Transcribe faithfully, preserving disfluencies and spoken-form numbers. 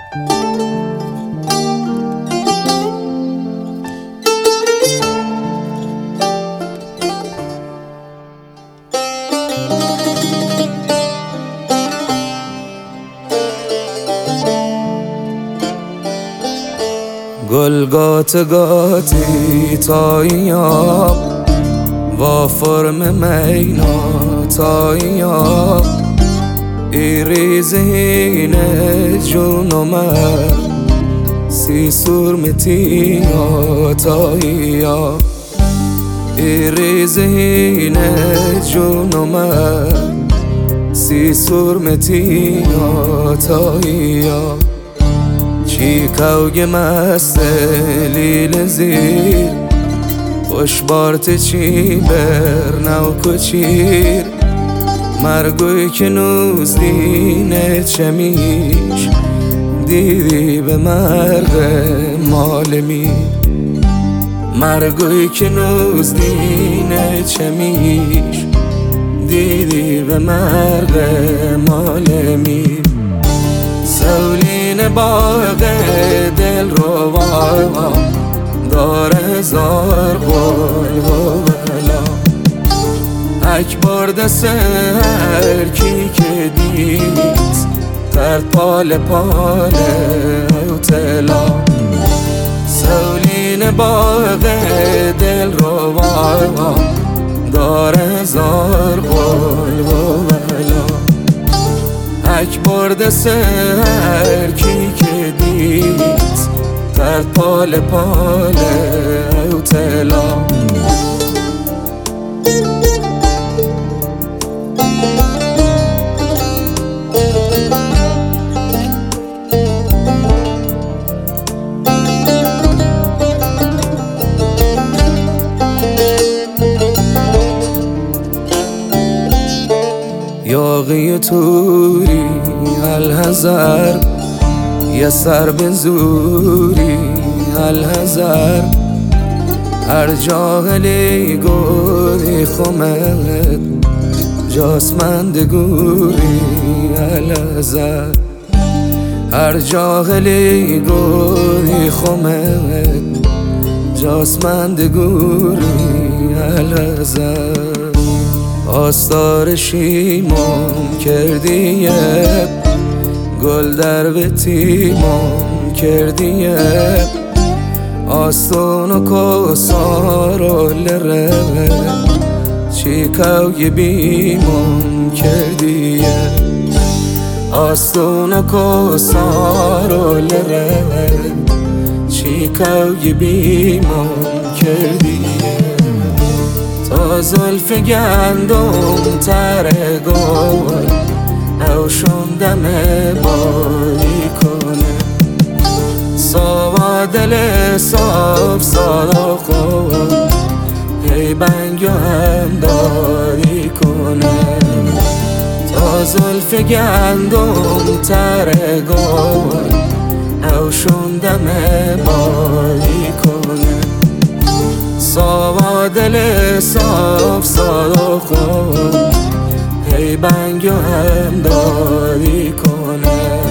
گل گات گاتی تاییاب و فرم مینا تاییاب ایریزینه جونومه سی سرمتیا تاییاب ایریزینه جونومه سی سرمتیا تاییاب چیکاوگ مست لیل زیر خوش بارت چی بر نو کچیر مرگوی که نوز دینه چمیش دیدی به مرگ مال می مرگوی که نوز دینه چمیش دیدی به مرگ مال می سولین باغ دل رو واقع داره زار قول و بلا اکبر دست هر کی که دیست ترد پال پال او تلا سولین باغ دل رو واقع داره زار قول و بلا اکبر دست هر کی که دیست ترد پال پال او تلا یاغی توری الهزار یه سر به زوری الهزار هر جاهلی گوری خمد جاسمند گوری الهزار هر جاهلی گوری خمد جاسمند گوری الهزار آستار شیمام کردیه گل در به تیمام کردیه آستون و کسار و لره چیکاوی بیمام کردیه آستون و کسار و لره چیکاوی بیمام کردیه تا زلف گندم تره گل او شندم باری کنه ساوا دل صاف صادا خود هی بنگو هم داری کنه تا زلف گندم تره گل او شندم باری کنه ساوا دل صاف صادا خود هی بنگو هم داری کنه